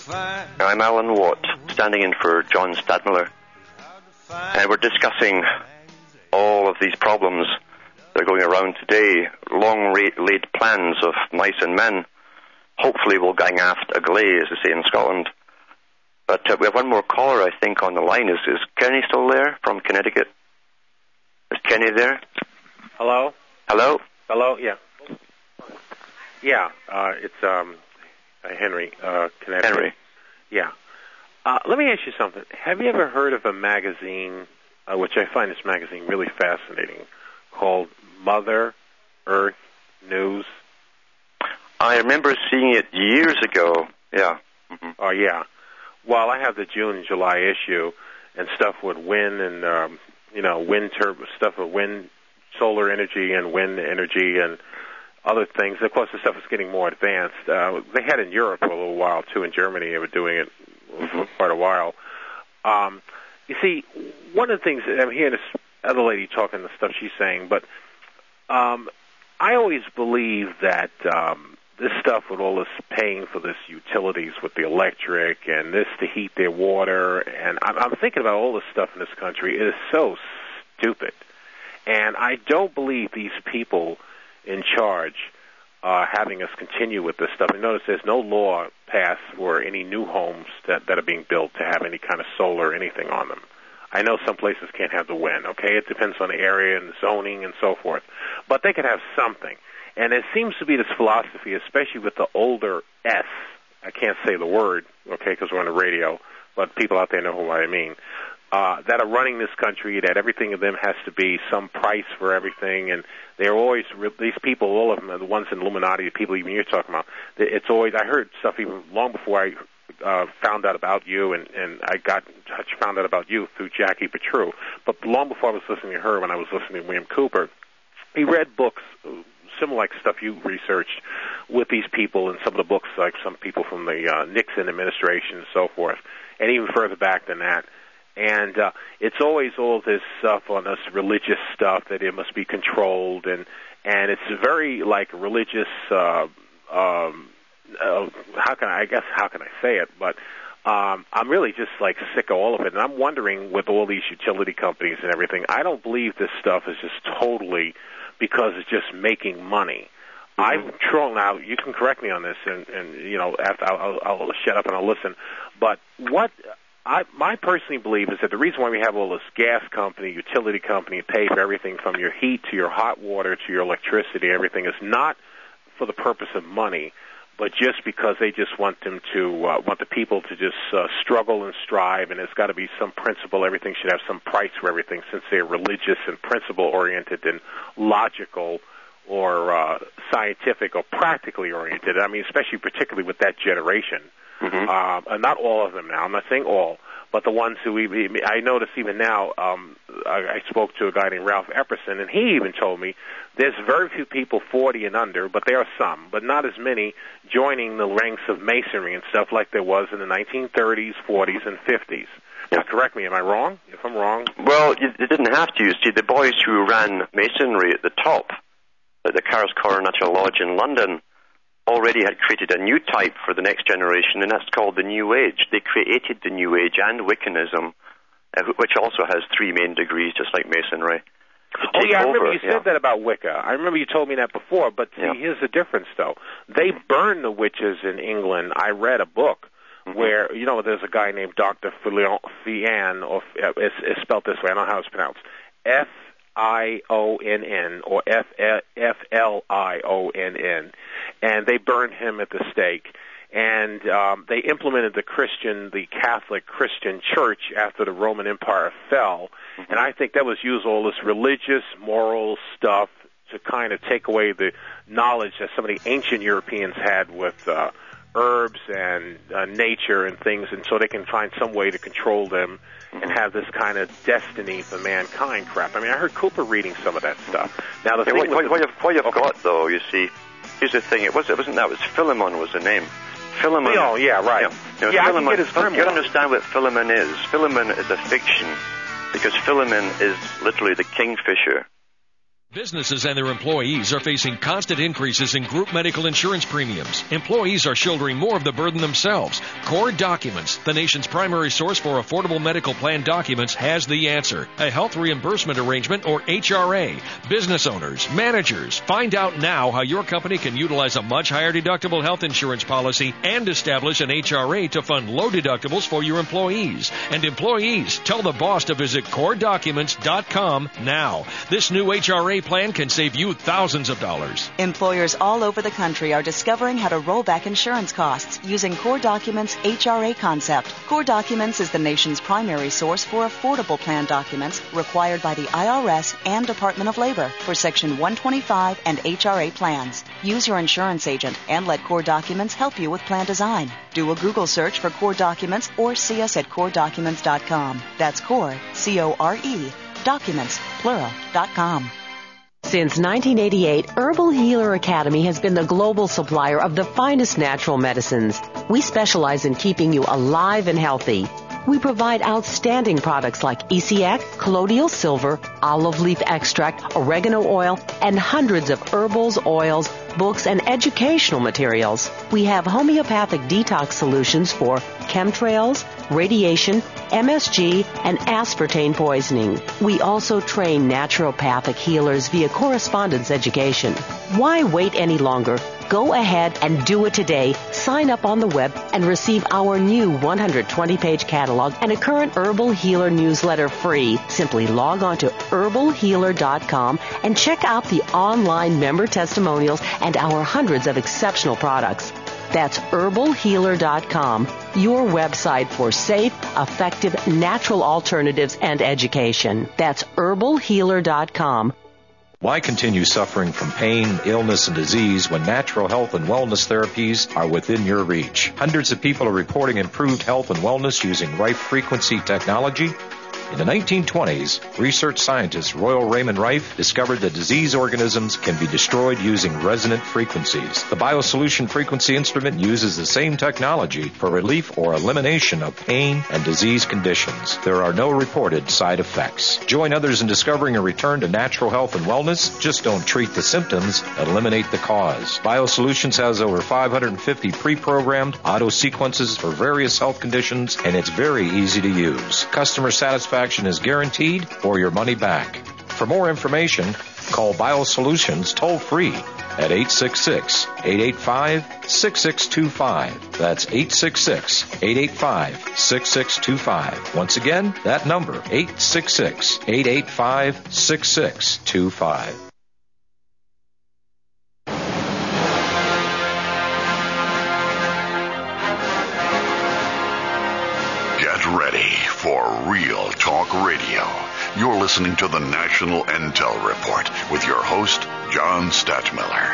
I'm Alan Watt, standing in for John Stadmiller, and we're discussing all of these problems that are going around today, long-laid plans of mice and men. Hopefully we'll gang aft a gley, as they say in Scotland. But we have one more caller, I think, on the line. Is Kenny still there from Connecticut? Is Kenny there? Hello? Hello? Hello, yeah. Yeah, it's Henry, Connecticut. Henry. Yeah. Let me ask you something. Have you ever heard of a magazine, which I find this magazine really fascinating, called Mother Earth News? I remember seeing it years ago, yeah. Mm-hmm. Oh, yeah. Well, I have the June and July issue, and stuff with wind and, stuff with wind, solar energy and wind energy and other things. Of course, the stuff is getting more advanced. They had in Europe for a little while, too. In Germany, they were doing it for quite a while. You see, one of the things, I'm hearing this other lady talking the stuff she's saying, but I always believe that this stuff with all this paying for this utilities with the electric and this to heat their water, and I'm thinking about all this stuff in this country. It is so stupid. And I don't believe these people in charge having us continue with this stuff. And notice there's no law passed for any new homes that are being built to have any kind of solar or anything on them. I know some places can't have the wind, okay? It depends on the area and the zoning and so forth. But they could have something. And there seems to be this philosophy, especially with the older S. I can't say the word, okay, because we're on the radio, but people out there know what I mean. That are running this country, that everything of them has to be some price for everything, and they're always, these people, all of them are the ones in Illuminati, the people even you're talking about, it's always, I heard stuff even long before I found out about you, and I found out about you through Jackie Petru, but long before I was listening to her, when I was listening to William Cooper, he read books, similar like stuff you researched with these people, and some of the books, like some people from the Nixon administration and so forth, and even further back than that. And it's always all this stuff on this religious stuff that it must be controlled, and it's very like religious. How can I say it? But I'm really just like sick of all of it, and I'm wondering with all these utility companies and everything. I don't believe this stuff is just totally because it's just making money. I'm trolling now. You can correct me on this, and after I'll shut up and I'll listen. But what I personally believe is that the reason why we have all this gas company, utility company, pay for everything from your heat to your hot water to your electricity, everything is not for the purpose of money, but just because they just want them to want the people to just struggle and strive, and there's got to be some principle. Everything should have some price for everything, since they're religious and principle oriented and logical or scientific or practically oriented. I mean, especially particularly with that generation. Not all of them now. I'm not saying all, but the ones who I notice even now. I spoke to a guy named Ralph Epperson, and he even told me there's very few people 40 and under, but there are some, but not as many joining the ranks of masonry and stuff like there was in the 1930s, 40s, and 50s. Now, correct me, am I wrong? If I'm wrong. Well, you didn't have to. You see, the boys who ran masonry at the top, at the Carr's Corner Natural Lodge in London, already had created a new type for the next generation, and that's called the New Age. They created the New Age and Wiccanism, which also has 3 main degrees, just like Masonry. Oh, yeah, I remember you said that about Wicca. I remember you told me that before, but see, here's the difference, though. They burned the witches in England. I read a book where, there's a guy named Dr. Fian, or it's spelled this way, I don't know how it's pronounced, Fionn or Flionn, and they burned him at the stake. And they implemented the Catholic Christian Church after the Roman Empire fell. And I think that was used all this religious, moral stuff to kind of take away the knowledge that some of the ancient Europeans had with herbs and nature and things, and so they can find some way to control them and have this kind of destiny for mankind crap. I mean, I heard Cooper reading some of that stuff. Now, the thing what you've got, though, you see, here's the thing. It wasn't that. It was Philemon was the name. Philemon. Oh, yeah, right. Philemon, I can get his you got to understand what Philemon is. Philemon is a fiction because Philemon is literally the kingfisher. Businesses and their employees are facing constant increases in group medical insurance premiums. Employees are shouldering more of the burden themselves. Core Documents, the nation's primary source for affordable medical plan documents, has the answer. A health reimbursement arrangement, or HRA. Business owners, managers, find out now how your company can utilize a much higher deductible health insurance policy and establish an HRA to fund low deductibles for your employees. And employees, tell the boss to visit CoreDocuments.com now. This new HRA plan can save you thousands of dollars. Employers all over the country are discovering how to roll back insurance costs using Core Documents' HRA concept. Core Documents is the nation's primary source for affordable plan documents required by the IRS and Department of Labor for Section 125 and HRA plans. Use your insurance agent and let Core Documents help you with plan design. Do a Google search for Core Documents or see us at CoreDocuments.com. That's Core, C-O-R-E, Documents, plural.com. Since 1988, Herbal Healer Academy has been the global supplier of the finest natural medicines. We specialize in keeping you alive and healthy. We provide outstanding products like ECX, colloidal silver, olive leaf extract, oregano oil, and hundreds of herbals, oils, books, and educational materials. We have homeopathic detox solutions for chemtrails, radiation, MSG, and aspartame poisoning. We also train naturopathic healers via correspondence education. Why wait any longer? Go ahead and do it today. Sign up on the web and receive our new 120-page catalog and a current Herbal Healer newsletter free. Simply log on to herbalhealer.com and check out the online member testimonials and our hundreds of exceptional products. That's herbalhealer.com, your website for safe, effective, natural alternatives and education. That's herbalhealer.com. Why continue suffering from pain, illness, and disease when natural health and wellness therapies are within your reach? Hundreds of people are reporting improved health and wellness using Rife frequency technology. In the 1920s, research scientist Royal Raymond Rife discovered that disease organisms can be destroyed using resonant frequencies. The BioSolution frequency instrument uses the same technology for relief or elimination of pain and disease conditions. There are no reported side effects. Join others in discovering a return to natural health and wellness. Just don't treat the symptoms, eliminate the cause. BioSolutions has over 550 pre-programmed auto sequences for various health conditions, and it's very easy to use. Customer satisfaction is guaranteed or your money back. For more information, call BioSolutions toll-free at 866-885-6625. That's 866-885-6625. Once again, that number, 866-885-6625. Get ready for Real Talk Radio. You're listening to the National Intel Report with your host, John Stadtmiller.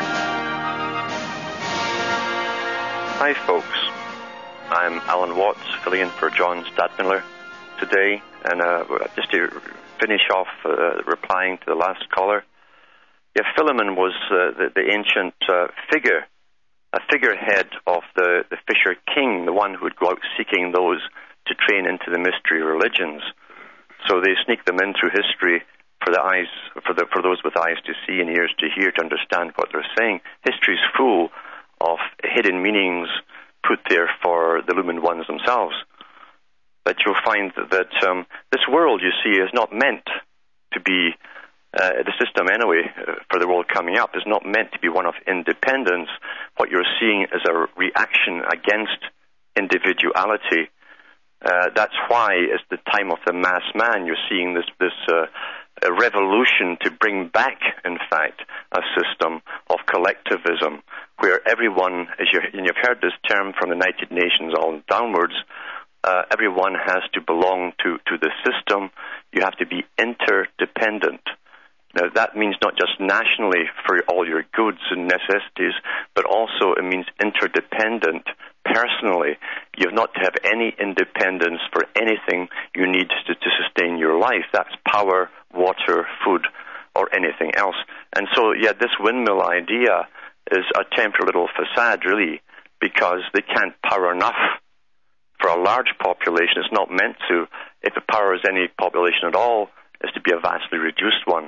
Hi, folks. I'm Alan Watts, filling in for John Stadtmiller today. And just to finish off replying to the last caller, yeah, Philemon was the ancient figure, a figurehead of the Fisher King, the one who would go out seeking those to train into the mystery religions. So they sneak them in through history for the eyes, for those with eyes to see and ears to hear, to understand what they're saying. History's full of hidden meanings put there for the illumined ones themselves. But you'll find that this world, you see, is not meant to be, the system anyway, for the world coming up, is not meant to be one of independence. What you're seeing is a reaction against individuality. That's why it's the time of the mass man. You're seeing this revolution to bring back, in fact, a system of collectivism where everyone, and you've heard this term from the United Nations all downwards, everyone has to belong to the system. You have to be interdependent. Now, that means not just nationally for all your goods and necessities, but also it means interdependent personally. You have not to have any independence for anything you need to sustain your life. That's power, water, food, or anything else. And so, yeah, this windmill idea is a temporary little facade, really, because they can't power enough for a large population. It's not meant to. If it powers any population at all, it's to be a vastly reduced one.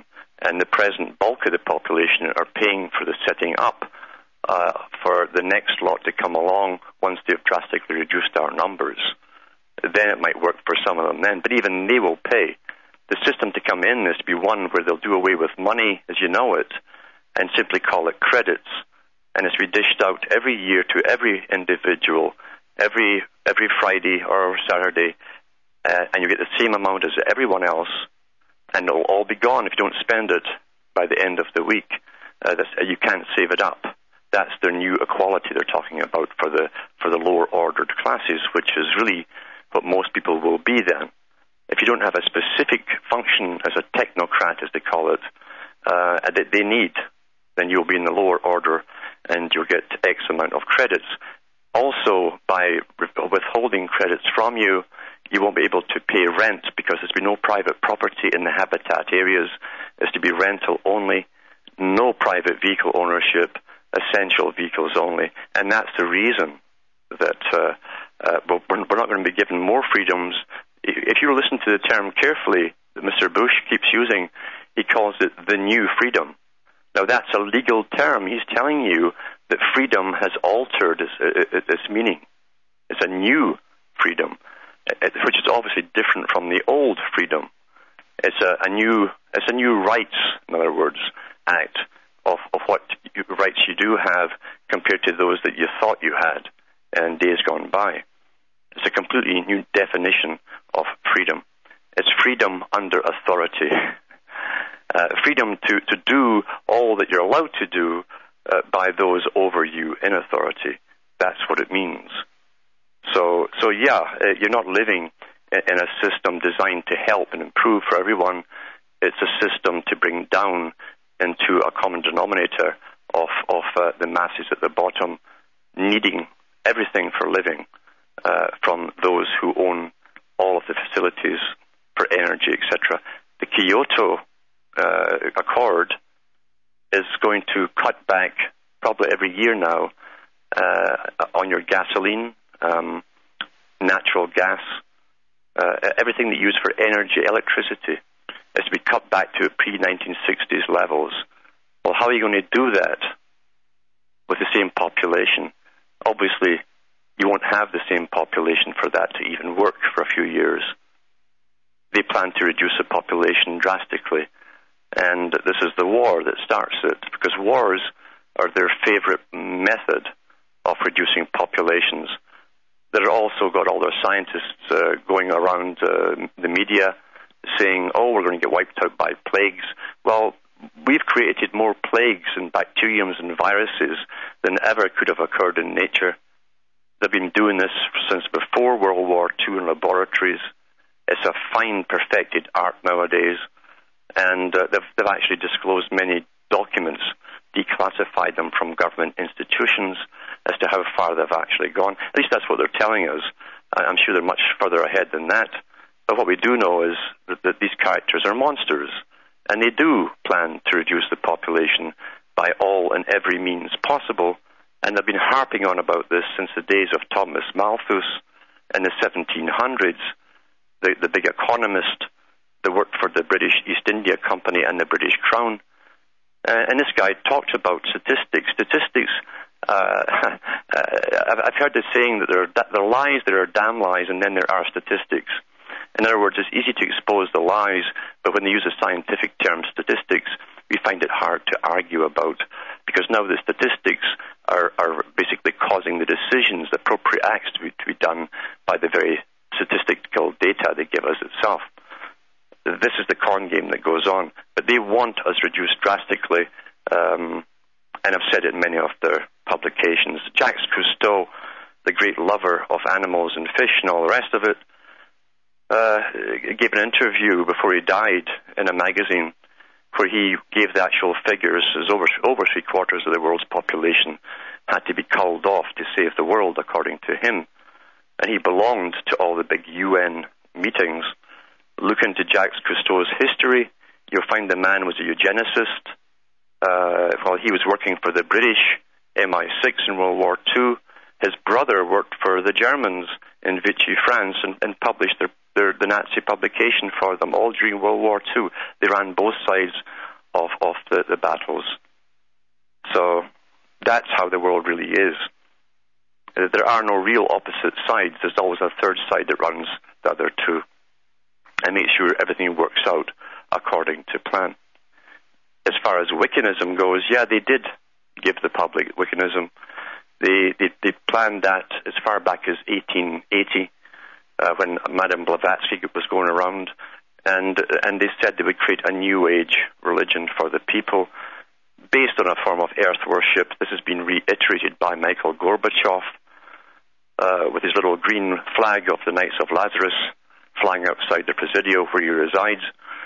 and the present bulk of the population are paying for the setting up for the next lot to come along once they've drastically reduced our numbers. Then it might work for some of them then, but even they will pay. The system to come in is to be one where they'll do away with money as you know it and simply call it credits, and it's to be dished out every year to every individual, every Friday or Saturday, and you get the same amount as everyone else, and it'll all be gone if you don't spend it by the end of the week. You can't save it up. That's their new equality they're talking about for the lower ordered classes, which is really what most people will be then. If you don't have a specific function as a technocrat, as they call it, that they need, then you'll be in the lower order and you'll get X amount of credits. Also, by withholding credits from you, you won't be able to pay rent because there's been no private property in the habitat areas. It's to be rental only, no private vehicle ownership, essential vehicles only. And that's the reason that we're not going to be given more freedoms. If you listen to the term carefully that Mr. Bush keeps using, he calls it the new freedom. Now, that's a legal term. He's telling you that freedom has altered its meaning. It's a new freedom, which is obviously different from the old freedom. It's a new rights, in other words, act of what rights you do have compared to those that you thought you had in days gone by. It's a completely new definition of freedom. It's freedom under authority. Freedom to do all that you're allowed to do by those over you in authority. That's what it means. So you're not living in a system designed to help and improve for everyone. It's a system to bring down into a common denominator of the masses at the bottom, needing everything for living from those who own all of the facilities for energy, etc. The Kyoto Accord is going to cut back probably every year now on your gasoline, natural gas, everything that you use for energy, electricity, is to be cut back to pre-1960s levels. Well, how are you going to do that with the same population? Obviously, you won't have the same population for that to even work for a few years. They plan to reduce the population drastically, and this is the war that starts it, because wars are their favorite method of reducing populations. They've also got all their scientists going around the media saying, we're going to get wiped out by plagues. Well, we've created more plagues and bacteriums and viruses than ever could have occurred in nature. They've been doing this since before World War II in laboratories. It's a fine, perfected art nowadays. And they've actually disclosed many documents, declassified them from government institutions as to how far they've actually gone. At least that's what they're telling us. I'm sure they're much further ahead than that. But what we do know is that these characters are monsters, and they do plan to reduce the population by all and every means possible. And they've been harping on about this since the days of Thomas Malthus in the 1700s, the big economist that worked for the British East India Company and the British Crown. And this guy talked about statistics. I've heard the saying that there are lies, there are damn lies, and then there are statistics. In other words, it's easy to expose the lies, but when they use the scientific term statistics, we find it hard to argue about, because now the statistics are basically causing the decisions, the appropriate acts to be done by the very statistical data they give us itself. This is the con game that goes on, but they want us reduced drastically, and I've said it in many of their publications. Jacques Cousteau, the great lover of animals and fish and all the rest of it, gave an interview before he died in a magazine where he gave the actual figures as over 3/4 of the world's population had to be culled off to save the world, according to him. And he belonged to all the big UN meetings. Look into Jacques Cousteau's history. You'll find the man was a eugenicist. While he was working for the British MI6 in World War II, his brother worked for the Germans in Vichy, France, and published the Nazi publication for them all during World War II. They ran both sides of the battles. So that's how the world really is. There are no real opposite sides. There's always a third side that runs the other two and makes sure everything works out according to plan. As far as Wiccanism goes, yeah, they did give the public Wiccanism. They planned that as far back as 1880 when Madame Blavatsky was going around, and they said they would create a New Age religion for the people based on a form of earth worship. This has been reiterated by Michael Gorbachev with his little green flag of the Knights of Lazarus flying outside the Presidio where he resides.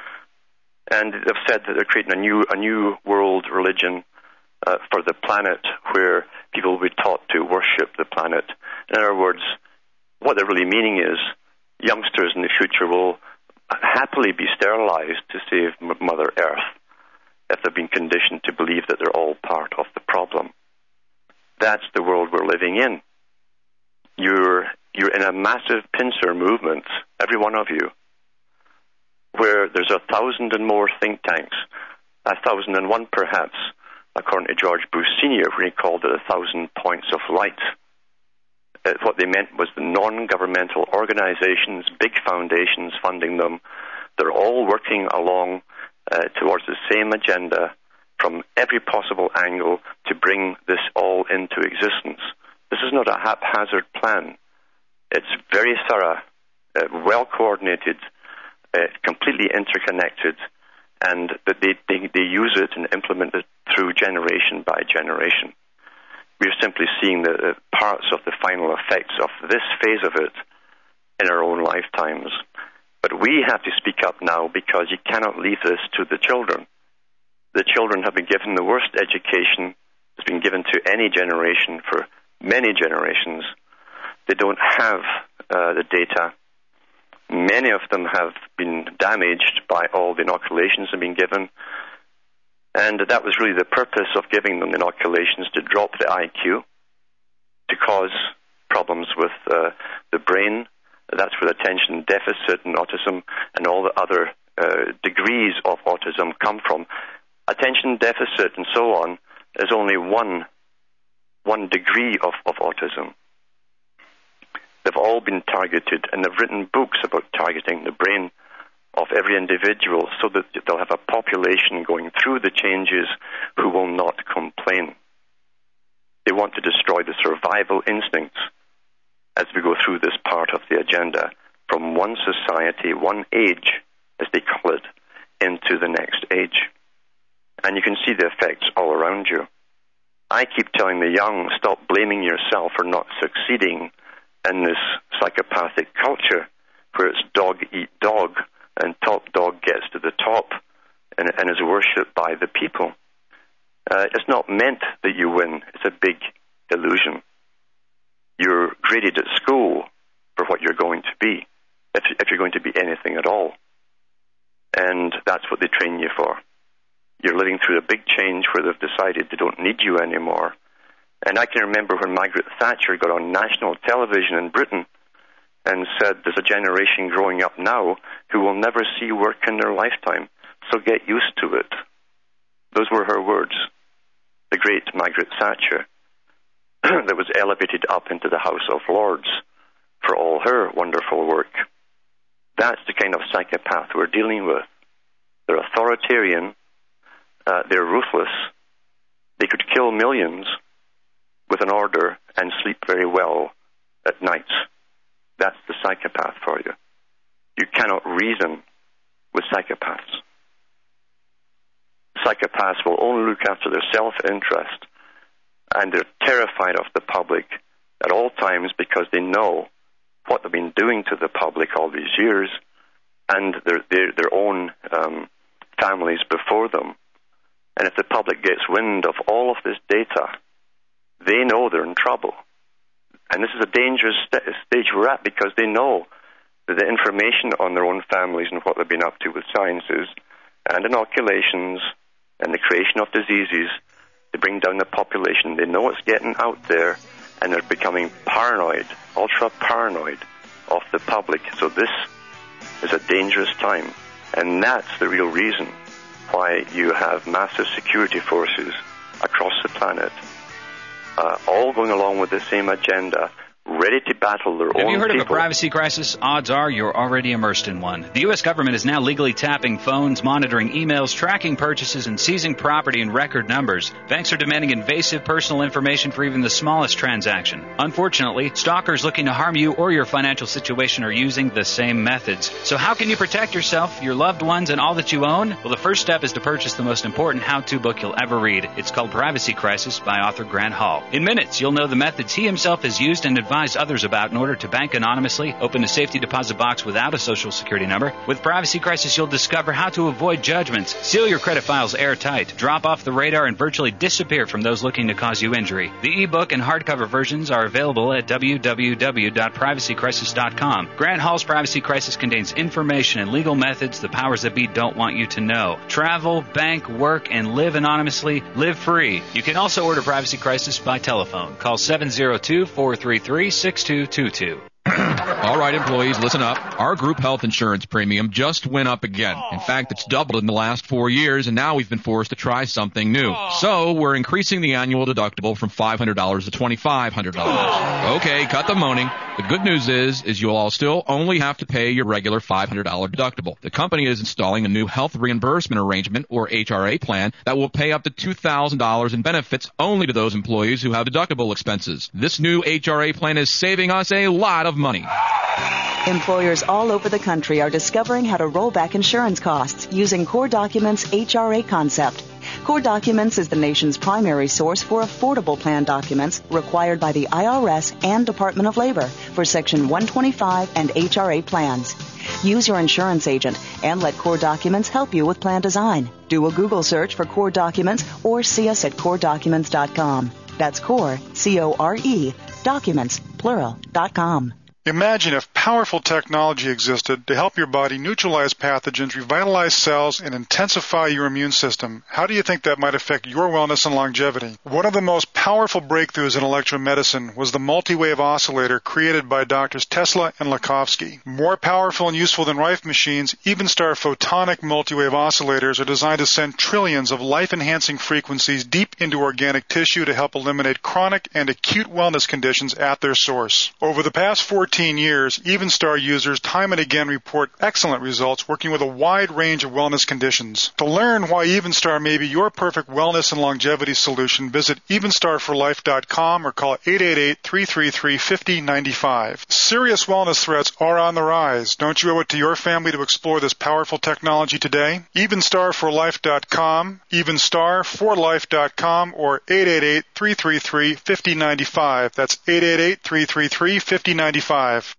And they've said that they're creating a new world religion for the planet where people will be taught to worship the planet. In other words, what they're really meaning is youngsters in the future will happily be sterilized to save Mother Earth if they've been conditioned to believe that they're all part of the problem. That's the world we're living in. You're in a massive pincer movement, every one of you, where there's 1,000 and more think tanks, 1,001 perhaps, according to George Bush Sr., when he called it 1,000 points of light. What they meant was the non-governmental organizations, big foundations funding them, they're all working along towards the same agenda from every possible angle to bring this all into existence. This is not a haphazard plan. It's very thorough, well-coordinated, completely interconnected, and that they use it and implement it through generation by generation. We're simply seeing the parts of the final effects of this phase of it in our own lifetimes. But we have to speak up now because you cannot leave this to the children. The children have been given the worst education that's been given to any generation for many generations. They don't have the data. Many of them have been damaged by all the inoculations that have been given. And that was really the purpose of giving them inoculations, to drop the IQ, to cause problems with the brain. That's where attention deficit and autism and all the other degrees of autism come from. Attention deficit and so on is only one degree of autism. They've all been targeted, and they've written books about targeting the brain of every individual so that they'll have a population going through the changes who will not complain. They want to destroy the survival instincts as we go through this part of the agenda from one society, one age, as they call it, into the next age. And you can see the effects all around you. I keep telling the young, stop blaming yourself for not succeeding in this psychopathic culture where it's dog eat dog and top dog gets to the top and is worshipped by the people. It's not meant that you win. It's a big illusion. You're graded at school for what you're going to be, if you're going to be anything at all. And that's what they train you for. You're living through a big change where they've decided they don't need you anymore. And I can remember when Margaret Thatcher got on national television in Britain and said, there's a generation growing up now who will never see work in their lifetime, so get used to it. Those were her words, the great Margaret Thatcher, that was elevated up into the House of Lords for all her wonderful work. That's the kind of psychopath we're dealing with. They're authoritarian, they're ruthless, they could kill millions with an order and sleep very well at night. That's the psychopath for you. You cannot reason with psychopaths. Psychopaths will only look after their self-interest, and they're terrified of the public at all times because they know what they've been doing to the public all these years and their own families before them. And if the public gets wind of all of this data, they know they're in trouble. And this is a dangerous stage we're at because they know that the information on their own families and what they've been up to with sciences and inoculations and the creation of diseases to bring down the population, they know it's getting out there and they're becoming paranoid, ultra-paranoid of the public. So this is a dangerous time. And that's the real reason why you have massive security forces across the planet, all going along with the same agenda, ready to battle their own people. Have you heard of a privacy crisis? Odds are you're already immersed in one. The U.S. government is now legally tapping phones, monitoring emails, tracking purchases, and seizing property in record numbers. Banks are demanding invasive personal information for even the smallest transaction. Unfortunately, stalkers looking to harm you or your financial situation are using the same methods. So how can you protect yourself, your loved ones, and all that you own? Well, the first step is to purchase the most important how-to book you'll ever read. It's called Privacy Crisis by author Grant Hall. In minutes, you'll know the methods he himself has used and advised others about in order to bank anonymously, open a safety deposit box without a social security number. With Privacy Crisis, you'll discover how to avoid judgments, seal your credit files airtight, drop off the radar, and virtually disappear from those looking to cause you injury. The ebook and hardcover versions are available at www.privacycrisis.com. Grant Hall's Privacy Crisis contains information and legal methods the powers that be don't want you to know. Travel, bank, work, and live anonymously. Live free. You can also order Privacy Crisis by telephone. Call 702-433-6222. All right, employees, listen up. Our group health insurance premium just went up again. In fact, it's doubled in the last 4 years, and now we've been forced to try something new. So we're increasing the annual deductible from $500 to $2,500. Okay, cut the moaning. The good news is you'll all still only have to pay your regular $500 deductible. The company is installing a new health reimbursement arrangement, or HRA plan, that will pay up to $2,000 in benefits only to those employees who have deductible expenses. This new HRA plan is saving us a lot of money. Employers all over the country are discovering how to roll back insurance costs using Core Documents' HRA concept. Core Documents is the nation's primary source for affordable plan documents required by the IRS and Department of Labor for Section 125 and HRA plans. Use your insurance agent and let Core Documents help you with plan design. Do a Google search for Core Documents or see us at CoreDocuments.com. That's Core, C-O-R-E, Documents, plural.com. Imagine if powerful technology existed to help your body neutralize pathogens, revitalize cells, and intensify your immune system. How do you think that might affect your wellness and longevity? One of the most powerful breakthroughs in electromedicine was the multi-wave oscillator created by Drs. Tesla and Lakhovsky. More powerful and useful than Rife machines, Evenstar photonic multi-wave oscillators are designed to send trillions of life-enhancing frequencies deep into organic tissue to help eliminate chronic and acute wellness conditions at their source. Over the past 14 years, Evenstar users time and again report excellent results working with a wide range of wellness conditions. To learn why Evenstar may be your perfect wellness and longevity solution, visit evenstarforlife.com or call 888-333-5095. Serious wellness threats are on the rise. Don't you owe it to your family to explore this powerful technology today? Evenstarforlife.com, evenstarforlife.com, or 888-333-5095. That's 888-333-5095. Hi,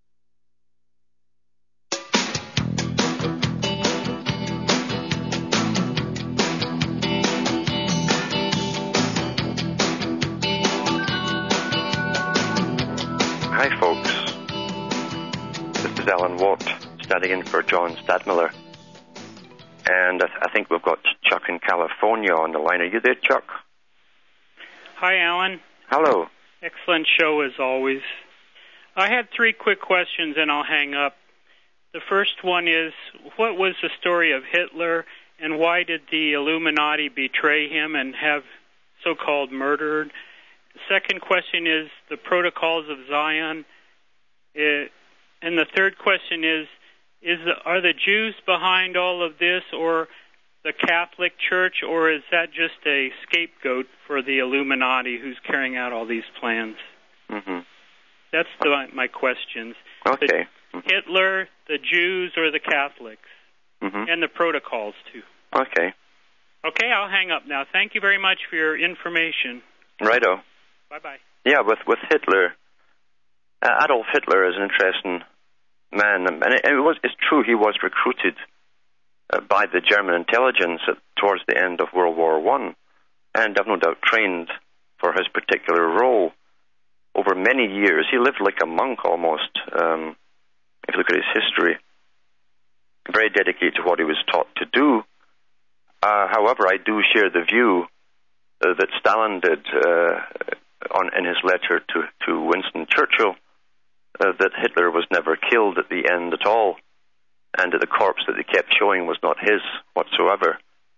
folks. This is Alan Watt, standing in for John Stadtmiller. And I think we've got Chuck in California on the line. Are you there, Chuck? Hi, Alan. Hello. Excellent show as always. I had 3 quick questions and I'll hang up. The first one is, what was the story of Hitler and why did the Illuminati betray him and have so-called murdered? The second question is the protocols of Zion. And the third question is are the Jews behind all of this or the Catholic Church, or is that just a scapegoat for the Illuminati who's carrying out all these plans? Mm-hmm. That's my questions. Okay. Hitler, the Jews, or the Catholics? Mm-hmm. And the protocols, too. Okay. Okay, I'll hang up now. Thank you very much for your information. Righto. Bye-bye. Yeah, with Hitler, Adolf Hitler is an interesting man. And it's true he was recruited by the German intelligence towards the end of World War I, and I've no doubt trained for his particular role. Over many years, he lived like a monk almost, if you look at his history. Very dedicated to what he was taught to do. However, I do share the view that Stalin did in his letter to Winston Churchill, that Hitler was never killed at the end at all, and that the corpse that they kept showing was not his whatsoever.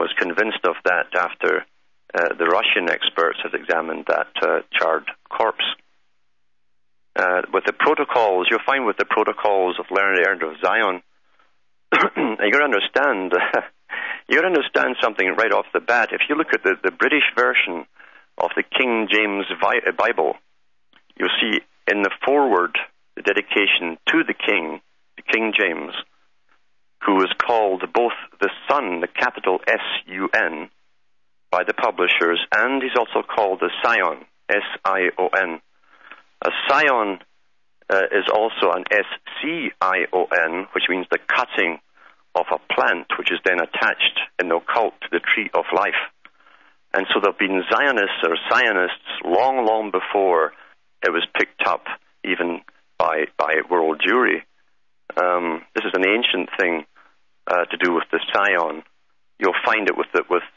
was convinced of that after the Russian experts had examined that charred corpse. With the protocols, you'll find with the protocols of Learned Errand of Zion, you got to understand something right off the bat. If you look at the British version of the King James Bible, you'll see in the foreword the dedication to the King James, who is called both the Son, the capital S-U-N, by the publishers, and he's also called the Scion, S-I-O-N. A scion is also an S-C-I-O-N, which means the cutting of a plant, which is then attached in the occult to the tree of life. And so there have been Zionists or Zionists long, long before it was picked up even by world Jewry. This is an ancient thing to do with the Scion. You'll find it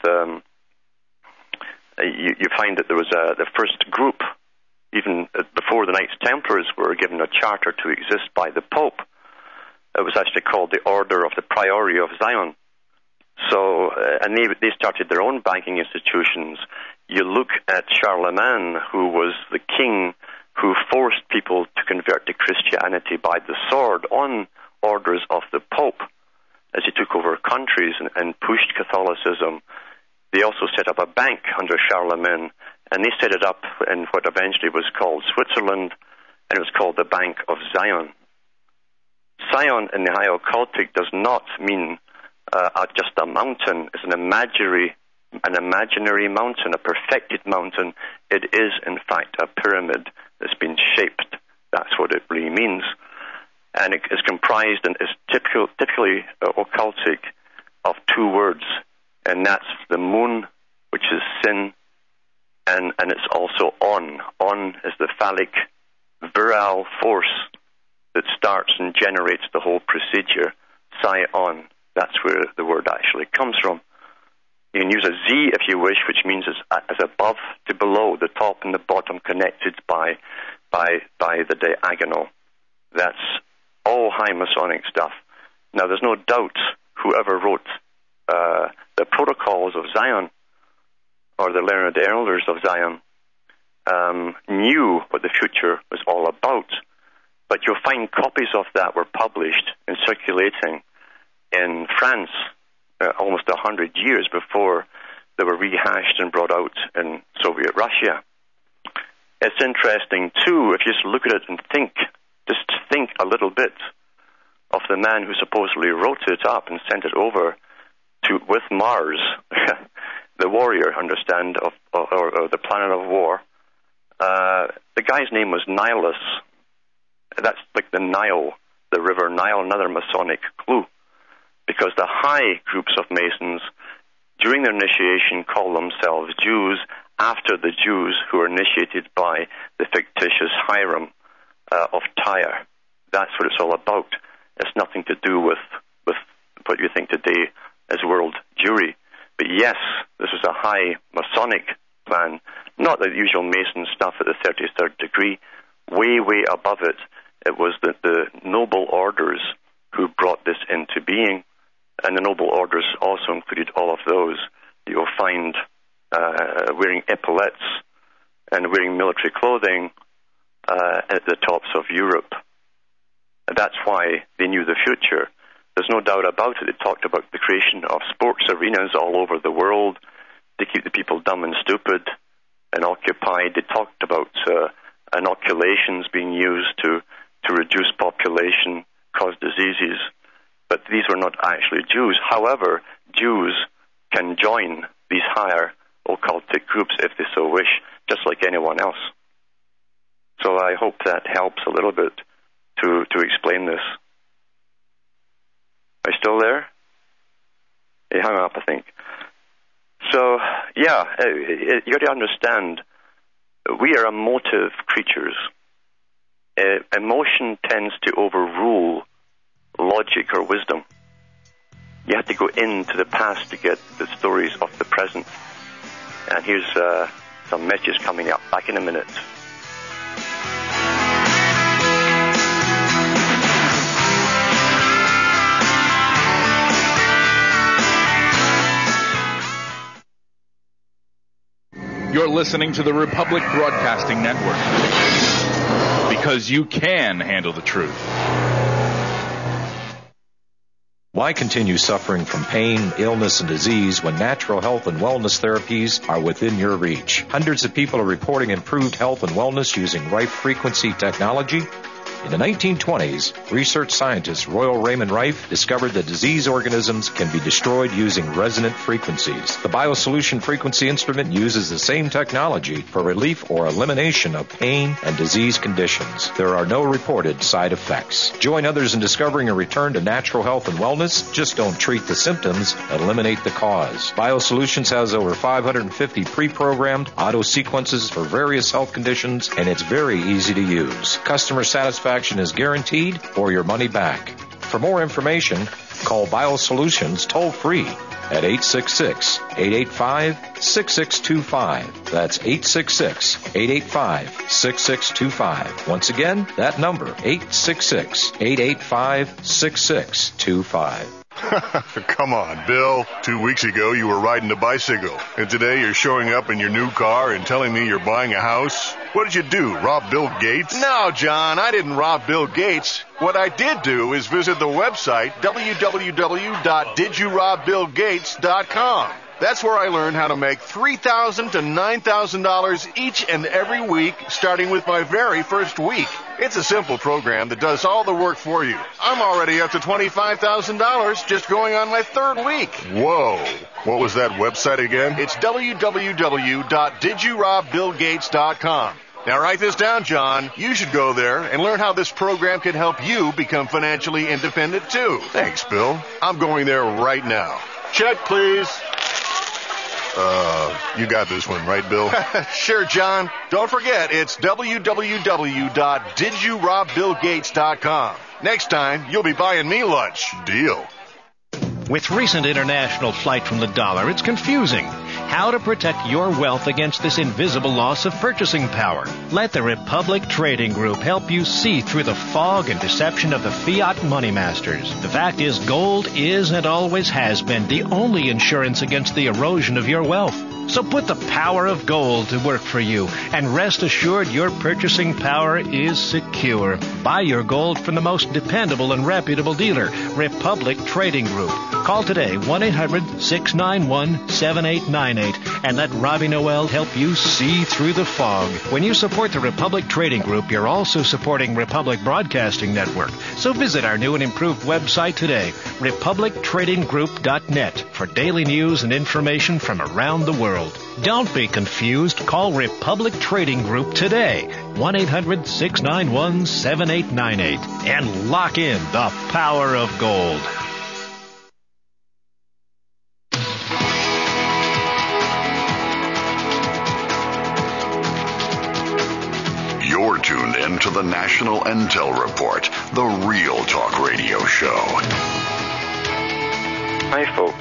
you find that there was the first group, even before the Knights Templars were given a charter to exist by the Pope. It was actually called the Order of the Priory of Zion. So, and they started their own banking institutions. You look at Charlemagne, who was the king who forced people to convert to Christianity by the sword on orders of the Pope as he took over countries and pushed Catholicism. They also set up a bank under Charlemagne, and they set it up in what eventually was called Switzerland, and it was called the Bank of Zion. Zion in the High Occultic does not mean just a mountain. It's an imaginary mountain, a perfected mountain. It is, in fact, a pyramid that's been shaped. That's what it really means. And it is comprised and is typically occultic of two words, and that's the moon, which is sin, and it's also on. On is the phallic, virile force that starts and generates the whole procedure. Psi-on, that's where the word actually comes from. You can use a Z if you wish, which means as above to below, the top and the bottom connected by the diagonal. That's all high Masonic stuff. Now, there's no doubt whoever wrote the Protocols of Zion, or the Learned Elders of Zion, knew what the future was all about. But you'll find copies of that were published and circulating in France almost 100 years before they were rehashed and brought out in Soviet Russia. It's interesting, too, if you just look at it and think a little bit of the man who supposedly wrote it up and sent it over with Mars, the warrior, understand, or the planet of war. The guy's name was Nihilus. That's like the Nile, the river Nile, another Masonic clue. Because the high groups of Masons, during their initiation, call themselves Jews after the Jews who were initiated by the fictitious Hiram of Tyre. That's what it's all about. It's nothing to do with what you think today as world Jewry. But yes, this is a high Masonic plan, not the usual Mason stuff at the 33rd degree. Way, way above it, it was the noble orders who brought this into being. And the noble orders also included all of those you'll find wearing epaulets and wearing military clothing at the tops of Europe. And that's why they knew the future. There's no doubt about it. They talked about the creation of sports arenas all over the world to keep the people dumb and stupid and occupied. They talked about inoculations being used to reduce population, cause diseases. But these were not actually Jews. However, Jews can join these higher occultic groups if they so wish, just like anyone else. So I hope that helps a little bit to explain this. Are you still there? He hung up, I think. So, yeah, you got to understand, we are emotive creatures. Emotion tends to overrule logic or wisdom. You have to go into the past to get the stories of the present. And here's some messages coming up. Back in a minute. You're listening to the Republic Broadcasting Network. Because you can handle the truth. Why continue suffering from pain, illness, and disease when natural health and wellness therapies are within your reach? Hundreds of people are reporting improved health and wellness using Rife frequency technology. In the 1920s, research scientist Royal Raymond Rife discovered that disease organisms can be destroyed using resonant frequencies. The BioSolution frequency instrument uses the same technology for relief or elimination of pain and disease conditions. There are no reported side effects. Join others in discovering a return to natural health and wellness. Just don't treat the symptoms, eliminate the cause. BioSolutions has over 550 pre-programmed auto sequences for various health conditions, and it's very easy to use. Customer satisfaction is guaranteed or your money back. For more information, call BioSolutions toll-free at 866-885-6625. That's 866-885-6625. Once again, that number, 866-885-6625. Come on, Bill. 2 weeks ago, you were riding a bicycle. And today, you're showing up in your new car and telling me you're buying a house? What did you do, rob Bill Gates? No, John, I didn't rob Bill Gates. What I did do is visit the website, www.didyourobBillGates.com. That's where I learned how to make $3,000 to $9,000 each and every week, starting with my very first week. It's a simple program that does all the work for you. I'm already up to $25,000 just going on my third week. Whoa. What was that website again? It's www.didyourobBillGates.com. Now write this down, John. You should go there and learn how this program can help you become financially independent, too. Thanks, Bill. I'm going there right now. Check, please. You got this one, right, Bill? Sure, John. Don't forget, it's www.didyourobBillGates.com. Next time, you'll be buying me lunch. Deal. With recent international flight from the dollar, it's confusing. How to protect your wealth against this invisible loss of purchasing power. Let the Republic Trading Group help you see through the fog and deception of the fiat money masters. The fact is, gold is and always has been the only insurance against the erosion of your wealth. So put the power of gold to work for you and rest assured your purchasing power is secure. Buy your gold from the most dependable and reputable dealer, Republic Trading Group. Call today 1-800-691-7898 and let Robbie Noel help you see through the fog. When you support the Republic Trading Group, you're also supporting Republic Broadcasting Network. So visit our new and improved website today, republictradinggroup.net, for daily news and information from around the world. Don't be confused. Call Republic Trading Group today, 1-800-691-7898, and lock in the power of gold. You're tuned in to the National Intel Report, the Real Talk Radio Show. Hi, folks.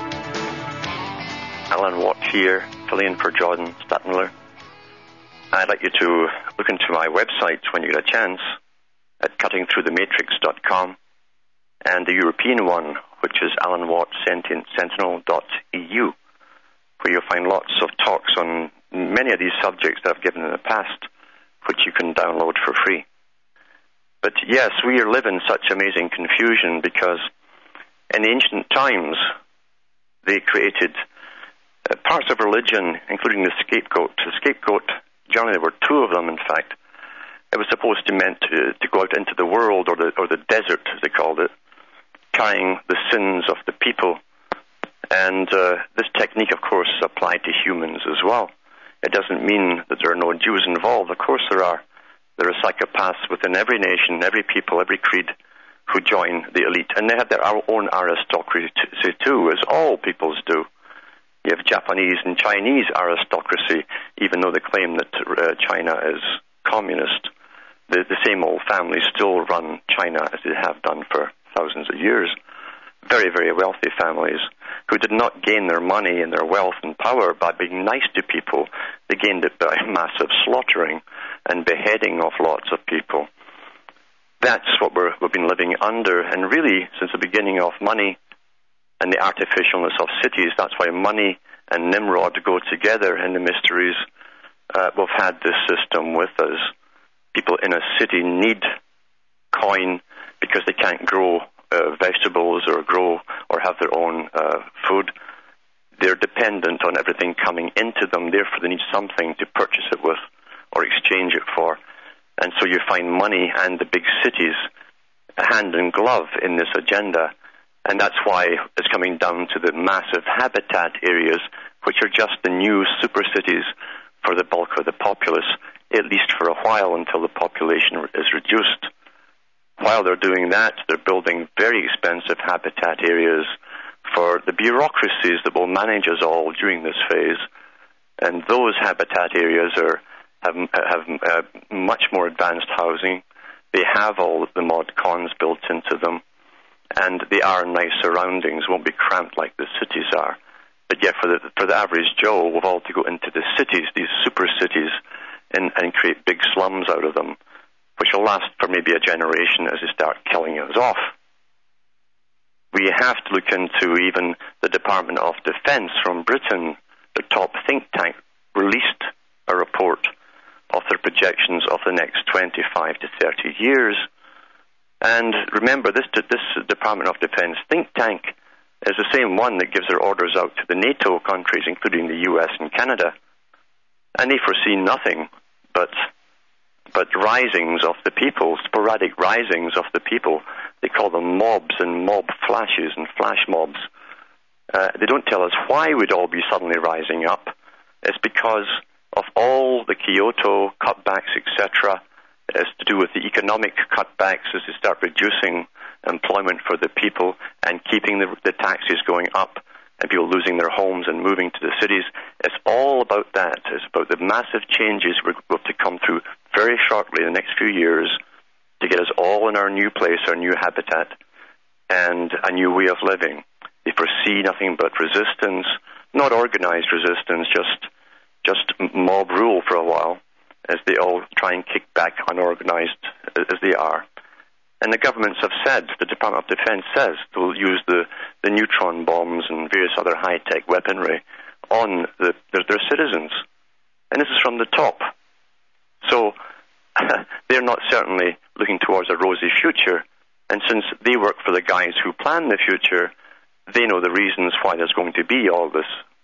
Alan Watt here, filling in for John Stadtmiller. I'd like you to look into my website when you get a chance at cuttingthroughthematrix.com and the European one, which is alanwattsentinel.eu, where you'll find lots of talks on many of these subjects that I've given in the past, which you can download for free. But yes, we live in such amazing confusion because in ancient times they created parts of religion, including the scapegoat. The scapegoat, generally there were two of them, in fact. It was supposed to meant to go out into the world, or the desert, as they called it, carrying the sins of the people. And this technique, of course, applied to humans as well. It doesn't mean that there are no Jews involved. Of course there are. There are psychopaths within every nation, every people, every creed who join the elite. And they have their own aristocracy too, as all peoples do. You have Japanese and Chinese aristocracy, even though they claim that China is communist. The same old families still run China as they have done for thousands of years. Very, very wealthy families who did not gain their money and their wealth and power by being nice to people. They gained it by massive slaughtering and beheading of lots of people. That's what we've been living under, and really since the beginning of money, and the artificialness of cities. That's why money and Nimrod go together in the mysteries. We've had this system with us. People in a city need coin because they can't grow vegetables or grow or have their own food. They're dependent on everything coming into them. Therefore, they need something to purchase it with or exchange it for. And so you find money and the big cities hand in glove in this agenda. And that's why it's coming down to the massive habitat areas, which are just the new super cities for the bulk of the populace, at least for a while until the population is reduced. While they're doing that, they're building very expensive habitat areas for the bureaucracies that will manage us all during this phase. And those habitat areas have much more advanced housing. They have all of the mod cons built into them, and they are nice surroundings, won't be cramped like the cities are. But yet for the average Joe, we've all to go into the cities, these super cities, and create big slums out of them, which will last for maybe a generation as they start killing us off. We have to look into even the Department of Defense from Britain. The top think tank released a report of their projections of the next 25 to 30 years. And remember, this Department of Defense think tank is the same one that gives their orders out to the NATO countries, including the US and Canada. And they foresee nothing but risings of the people, sporadic risings of the people. They call them mobs and mob flashes and flash mobs. They don't tell us why we'd all be suddenly rising up. It's because of all the Kyoto cutbacks, etc. It's to do with the economic cutbacks as they start reducing employment for the people and keeping the taxes going up and people losing their homes and moving to the cities. It's all about that. It's about the massive changes we're going to come through very shortly in the next few years to get us all in our new place, our new habitat, and a new way of living. They foresee nothing but resistance, not organized resistance, just mob rule for a while, as they all try and kick back unorganized as they are. And the governments have said, the Department of Defense says, they'll use the neutron bombs and various other high-tech weaponry on their citizens. And this is from the top. So they're not certainly looking towards a rosy future. And since they work for the guys who plan the future, they know the reasons why there's going to be all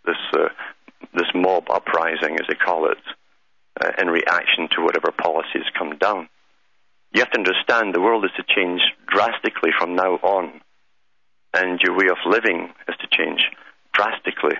this mob uprising, as they call it, in reaction to whatever policies come down. You have to understand the world is to change drastically from now on, and your way of living is to change drastically.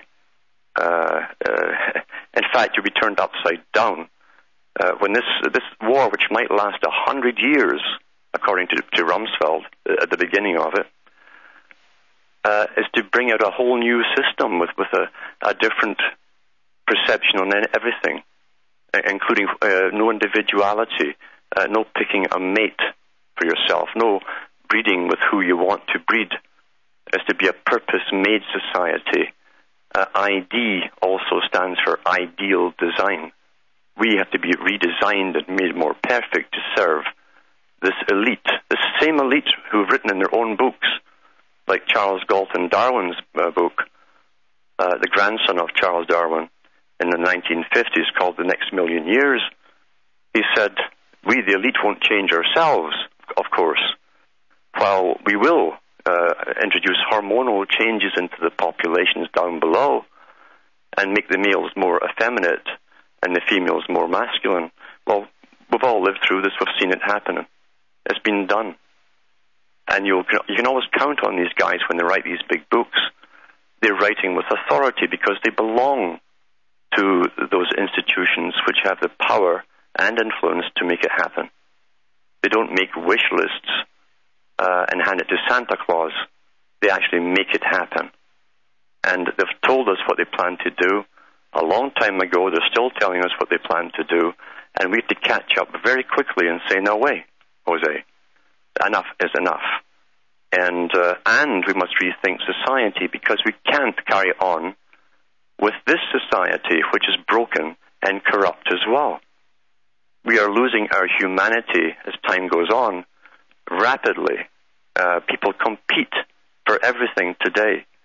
In fact, you'll be turned upside down. When this war, which might last 100 years, according to Rumsfeld at the beginning of it, is to bring out a whole new system with a different perception on everything, including no individuality, no picking a mate for yourself, no breeding with who you want to breed. Is to be a purpose-made society. ID also stands for ideal design. We have to be redesigned and made more perfect to serve this elite, this same elite who've written in their own books, like Charles Galton Darwin's book, the grandson of Charles Darwin, in the 1950s, called The Next Million Years. He said, we, the elite, won't change ourselves, of course, while we will introduce hormonal changes into the populations down below and make the males more effeminate and the females more masculine. Well, we've all lived through this. We've seen it happen. It's been done. And you can always count on these guys when they write these big books. They're writing with authority because they belong to those institutions which have the power and influence to make it happen. They don't make wish lists and hand it to Santa Claus. They actually make it happen. And they've told us what they plan to do a long time ago. They're still telling us what they plan to do. And we have to catch up very quickly and say, no way, Jose. Enough is enough. And we must rethink society, because we can't carry on with this society, which is broken and corrupt as well. We are losing our humanity as time goes on. Rapidly, people compete for everything today.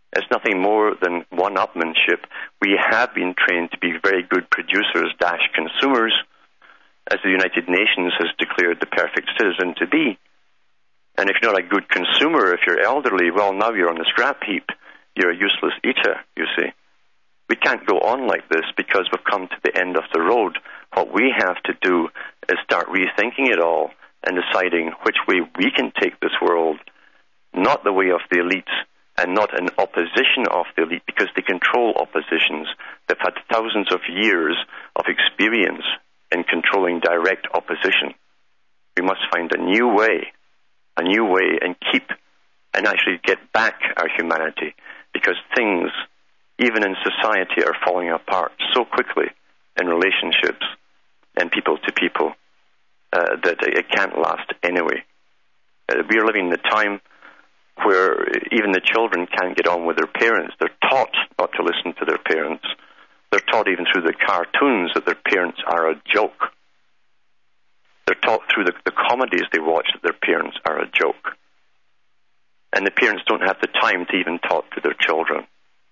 It's nothing more than one-upmanship. We have been trained to be very good producers - consumers, as the United Nations has declared the perfect citizen to be. And if you're not a good consumer, if you're elderly, well, now you're on the scrap heap. You're a useless eater, you see. We can't go on like this because we've come to the end of the road. What we have to do is start rethinking it all and deciding which way we can take this world, not the way of the elites and not in opposition of the elite, because they control oppositions. They've had thousands of years of experience in controlling direct opposition. We must find a new way and keep and actually get back our humanity, because things, even in society, are falling apart so quickly in relationships and people to people that it can't last anyway. We are living in the time where even the children can't get on with their parents. They're taught not to listen to their parents. They're taught even through the cartoons that their parents are a joke. They're taught through the comedies they watch that their parents are a joke. And the parents don't have the time to even talk to their children.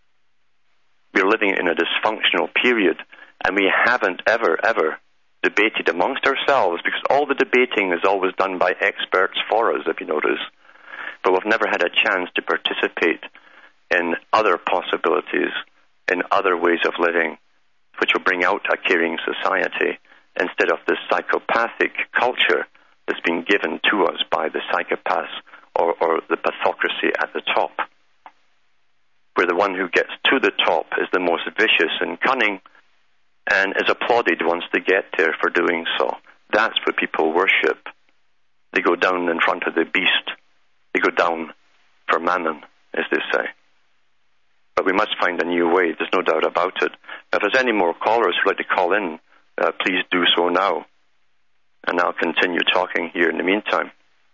We're living in a dysfunctional period, and we haven't ever debated amongst ourselves, because all the debating is always done by experts for us, if you notice. But we've never had a chance to participate in other possibilities, in other ways of living, which will bring out a caring society instead of this psychopathic culture that's been given to us by the psychopaths or the pathocracy at the top, where the one who gets to the top is the most vicious and cunning and is applauded once they get there for doing so. That's what people worship. They go down in front of the beast. They go down for mammon, as they say. But we must find a new way. There's no doubt about it. If there's any more callers who'd like to call in, please do so now. And I'll continue talking here in the meantime.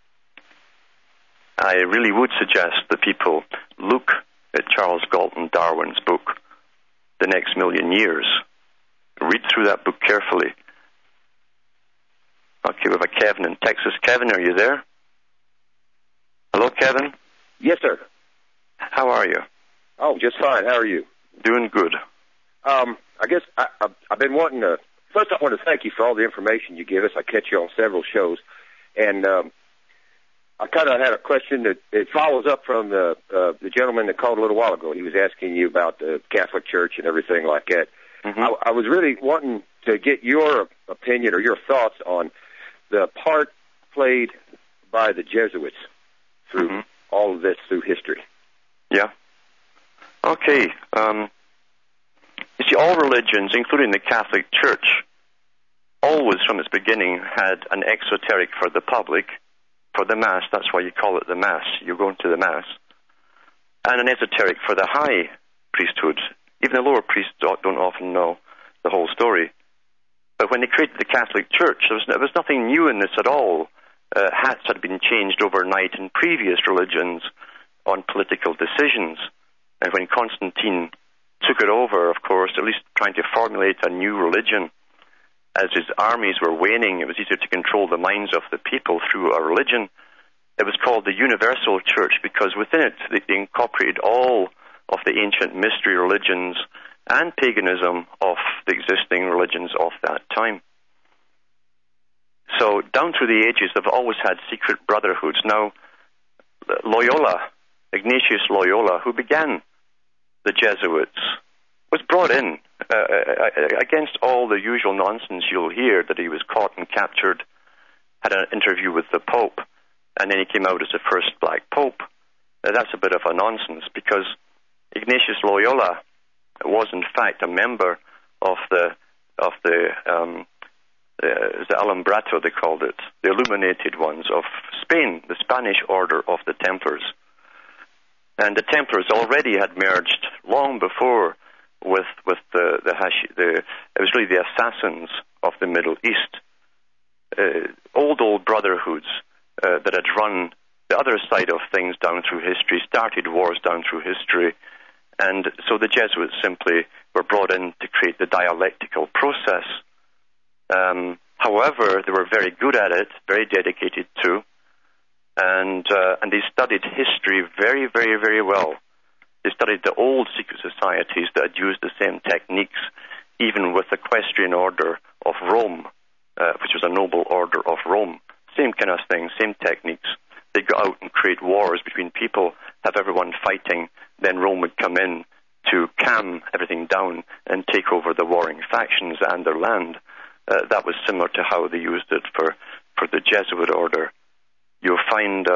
I really would suggest that people look at Charles Galton Darwin's book, The Next Million Years. Read through that book carefully. Okay, we have a Kevin in Texas. Kevin, are you there? Hello, Kevin? Yes, sir. How are you? Oh, just fine. How are you? Doing good. I guess I've been wanting to... First, I want to thank you for all the information you give us. I catch you on several shows. And I kind of had a question that it follows up from the gentleman that called a little while ago. He was asking you about the Catholic Church and everything like that. Mm-hmm. I was really wanting to get your opinion or your thoughts on the part played by the Jesuits through all of this, through history. Yeah. Okay. You see, all religions, including the Catholic Church, always from its beginning had an exoteric for the public, for the Mass. That's why you call it the Mass. You go into the Mass. And an esoteric for the high priesthood. Even the lower priests don't often know the whole story. But when they created the Catholic Church, there was nothing new in this at all. Hats had been changed overnight in previous religions on political decisions. And when Constantine took it over, of course, at least trying to formulate a new religion, as his armies were waning, it was easier to control the minds of the people through a religion. It was called the Universal Church because within it they incorporated all of the ancient mystery religions and paganism of the existing religions of that time. So down through the ages, they've always had secret brotherhoods. Now, Loyola, Ignatius Loyola, who began the Jesuits, was brought in against all the usual nonsense you'll hear, that he was caught and captured, had an interview with the Pope, and then he came out as the first black Pope. That's a bit of a nonsense, because Ignatius Loyola was in fact a member of the Alumbrato, they called it, the illuminated ones of Spain, the Spanish order of the Templars. And the Templars already had merged long before with it was really the assassins of the Middle East. Old brotherhoods that had run the other side of things down through history, started wars down through history, and so the Jesuits simply were brought in to create the dialectical process. However, they were very good at it, very dedicated to, and they studied history very, very, very well. They studied the old secret societies that had used the same techniques, even with the Equestrian Order of Rome, which was a noble order of Rome. Same kind of thing, same techniques. They'd go out and create wars between people, have everyone fighting, then Rome would come in to calm everything down and take over the warring factions and their land. That was similar to how they used it for the Jesuit order. You'll find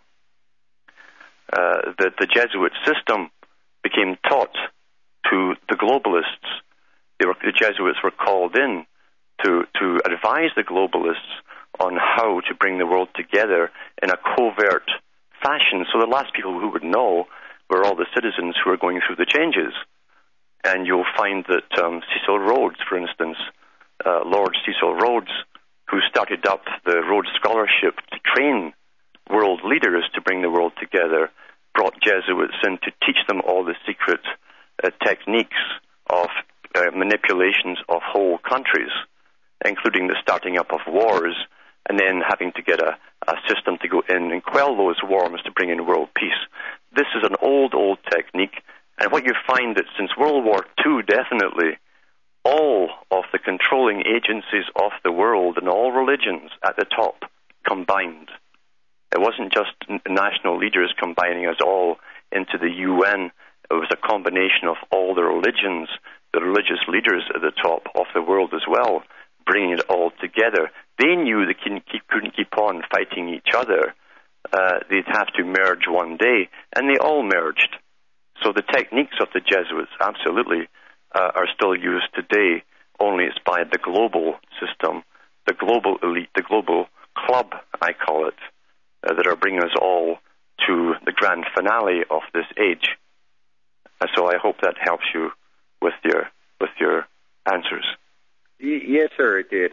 that the Jesuit system became taught to the globalists. The Jesuits were called in to advise the globalists on how to bring the world together in a covert fashion. So the last people who would know were all the citizens who were going through the changes. And you'll find that Cecil Rhodes, for instance, Lord Cecil Rhodes, who started up the Rhodes Scholarship to train world leaders to bring the world together, brought Jesuits in to teach them all the secret techniques of manipulations of whole countries, including the starting up of wars, and then having to get a system to go in and quell those wars to bring in world peace. This is an old technique, and what you find that since World War II, definitely, all of the controlling agencies of the world and all religions at the top combined. It wasn't just national leaders combining us all into the UN. It was a combination of all the religions, the religious leaders at the top of the world as well, bringing it all together. They knew they couldn't keep on fighting each other. They'd have to merge one day, and they all merged. So the techniques of the Jesuits absolutely are still used today, only it's by the global system, the global elite, the global club, I call it, that are bringing us all to the grand finale of this age. So I hope that helps you with your answers. Yes, sir, it did.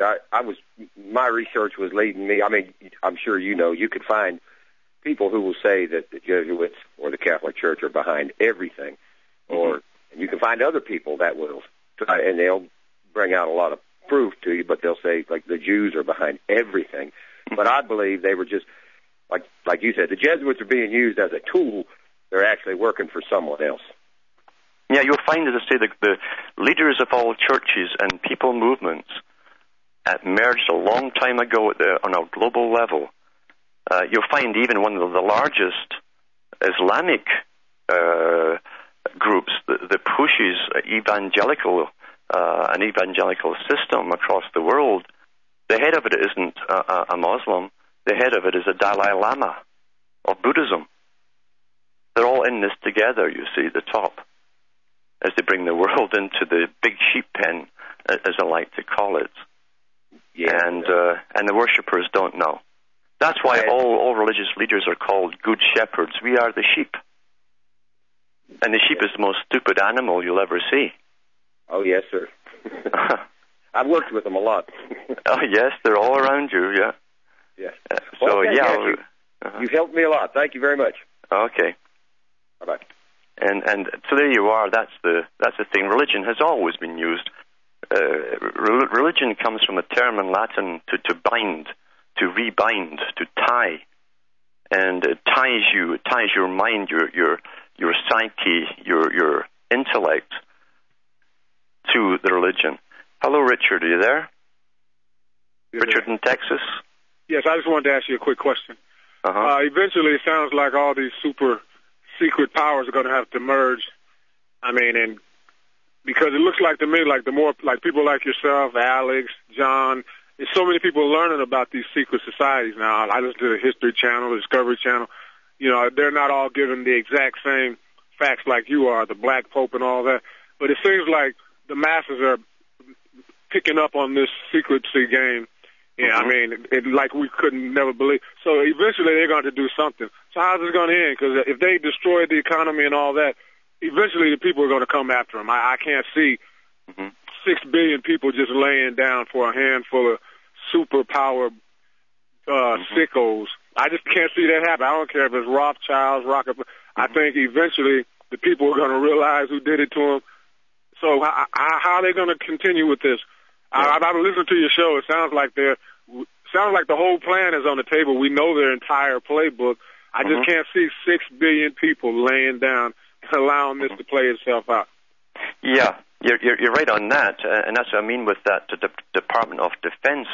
My research was leading me. I mean, I'm sure you know, you could find people who will say that the Jesuits or the Catholic Church are behind everything, or you can find other people that will try, and they'll bring out a lot of proof to you, but they'll say, like, the Jews are behind everything. But I believe they were just, like you said, the Jesuits are being used as a tool. They're actually working for someone else. Yeah, you'll find, as I say, the leaders of all churches and people movements merged a long time ago on a global level. You'll find even one of the largest Islamic groups that pushes an evangelical system across the world. The head of it isn't a Muslim. The head of it is a Dalai Lama of Buddhism. They're all in this together, you see, the top, as they bring the world into the big sheep pen, as I like to call it. Yeah. And the worshippers don't know. That's why all religious leaders are called good shepherds. We are the sheep. And the sheep is the most stupid animal you'll ever see. Oh, yes, sir. I've worked with them a lot. Oh, yes, they're all around you, yeah. Yes. So, okay, yeah. You've helped me a lot. Thank you very much. Okay. Bye-bye. And so there you are. That's the thing. Religion has always been used. Religion comes from a term in Latin to bind, to rebind, to tie, and it ties your mind, your psyche, your intellect to the religion. Hello, Richard. Are you there? Richard in Texas. Yes, I just wanted to ask you a quick question. Eventually, it sounds like all these super secret powers are going to have to merge. I mean, and because it looks like to me like the more like people like yourself, Alex, John, there's so many people learning about these secret societies now. I listen to the History Channel, the Discovery Channel. You know, they're not all given the exact same facts like you are, the Black Pope and all that. But it seems like the masses are picking up on this secrecy game. Yeah, I mean, like we couldn't never believe. So eventually they're going to do something. So how's this going to end? Because if they destroy the economy and all that, eventually the people are going to come after them. I can't see 6 billion people just laying down for a handful of superpower sickos. I just can't see that happen. I don't care if it's Rothschilds, Rockefeller. I think eventually the people are going to realize who did it to them. So how are they going to continue with this? I've listened to your show. It sounds like the whole plan is on the table. We know their entire playbook. I just can't see 6 billion people laying down allowing this to play itself out. Yeah, you're right on that, and that's what I mean with that Department of Defense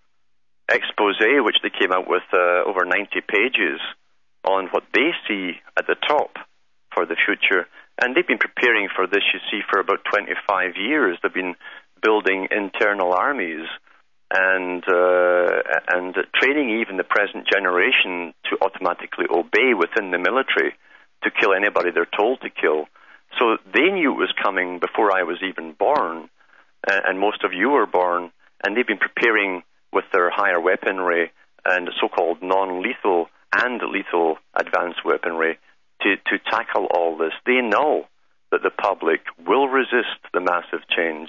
expose, which they came out with over 90 pages on what they see at the top for the future. And they've been preparing for this, you see, for about 25 years. They've been building internal armies and training even the present generation to automatically obey within the military to kill anybody they're told to kill. So they knew it was coming before I was even born, and most of you were born, and they've been preparing with their higher weaponry and so-called non-lethal and lethal advanced weaponry to tackle all this. They know that the public will resist the massive change,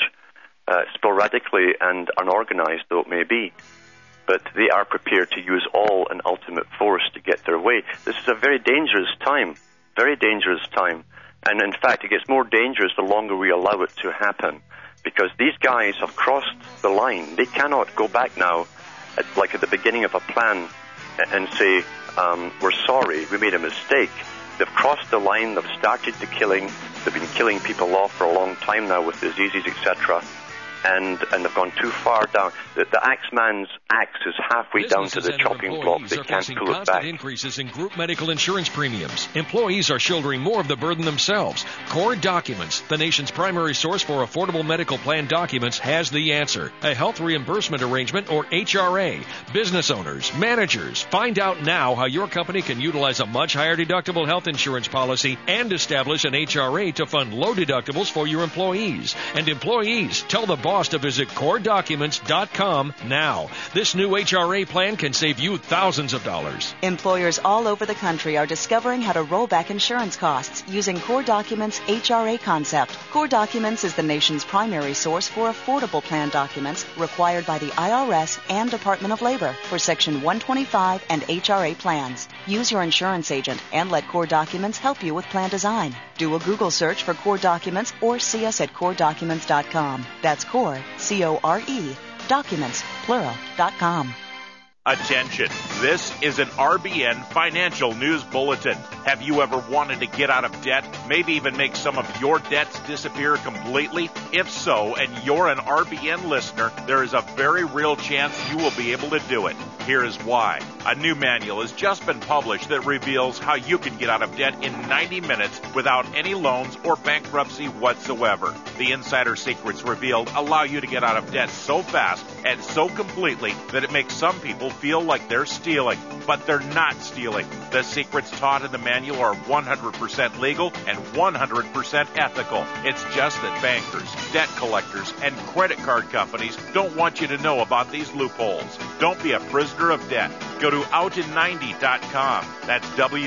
sporadically and unorganized though it may be. But they are prepared to use all and ultimate force to get their way. This is a very dangerous time, very dangerous time. And in fact, it gets more dangerous the longer we allow it to happen, because these guys have crossed the line. They cannot go back now, like at the beginning of a plan, and say, we're sorry, we made a mistake. They've crossed the line, they've started the killing, they've been killing people off for a long time now with diseases, etc., and they've gone too far down. The Axeman's axe is halfway down to the chopping block. They can't pull it back. Increases in group medical insurance premiums. Employees are shouldering more of the burden themselves. Core Documents, the nation's primary source for affordable medical plan documents, has the answer. A health reimbursement arrangement, or HRA. Business owners, managers, find out now how your company can utilize a much higher deductible health insurance policy and establish an HRA to fund low deductibles for your employees. And employees, tell the boss to visit CoreDocuments.com now. This new HRA plan can save you thousands of dollars. Employers all over the country are discovering how to roll back insurance costs using Core Documents' HRA concept. Core Documents is the nation's primary source for affordable plan documents required by the IRS and Department of Labor for Section 125 and HRA plans. Use your insurance agent and let Core Documents help you with plan design. Do a Google search for Core Documents or see us at CoreDocuments.com. That's Core, C-O-R-E, Documents, plural.com. Attention, this is an RBN financial news bulletin. Have you ever wanted to get out of debt, maybe even make some of your debts disappear completely? If so, and you're an RBN listener, there is a very real chance you will be able to do it. Here is why. A new manual has just been published that reveals how you can get out of debt in 90 minutes without any loans or bankruptcy whatsoever. The insider secrets revealed allow you to get out of debt so fast and so completely that it makes some people feel like they're stealing, but they're not stealing. The secrets taught in the manual are 100% legal and 100% ethical. It's just that bankers, debt collectors, and credit card companies don't want you to know about these loopholes. Don't be a prisoner of debt. Go to outin90.com. That's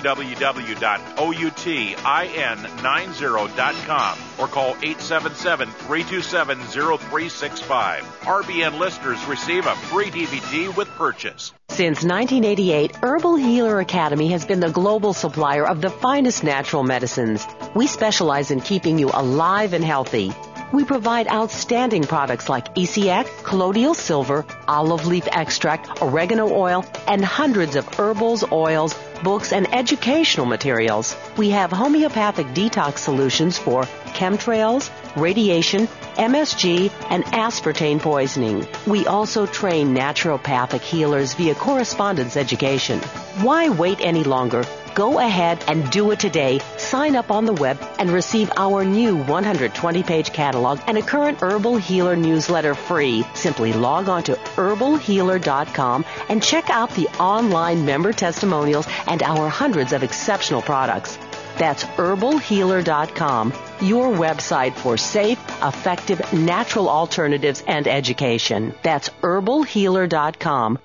www.outin90.com or call 877-327-0365. RBN listeners receive a free DVD with purchase. Since 1988, Herbal Healer Academy has been the global supplier of the finest natural medicines. We specialize in keeping you alive and healthy. We provide outstanding products like ECX, colloidal silver, olive leaf extract, oregano oil, and hundreds of herbals, oils, books, and educational materials. We have homeopathic detox solutions for chemtrails, radiation, MSG, and aspartame poisoning. We also train naturopathic healers via correspondence education. Why wait any longer? Go ahead and do it today. Sign up on the web and receive our new 120-page catalog and a current Herbal Healer newsletter free. Simply log on to herbalhealer.com and check out the online member testimonials and our hundreds of exceptional products. That's herbalhealer.com, your website for safe, effective, natural alternatives and education. That's herbalhealer.com.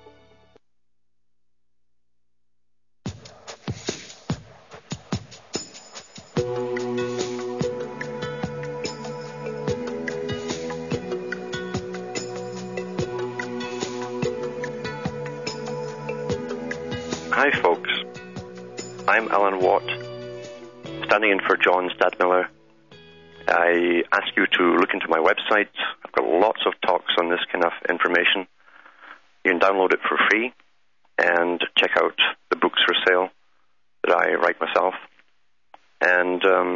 Hi, folks. I'm Alan Watt, standing in for John Stadtmiller. I ask you to look into my website. I've got lots of talks on this kind of information. You can download it for free and check out the books for sale that I write myself. And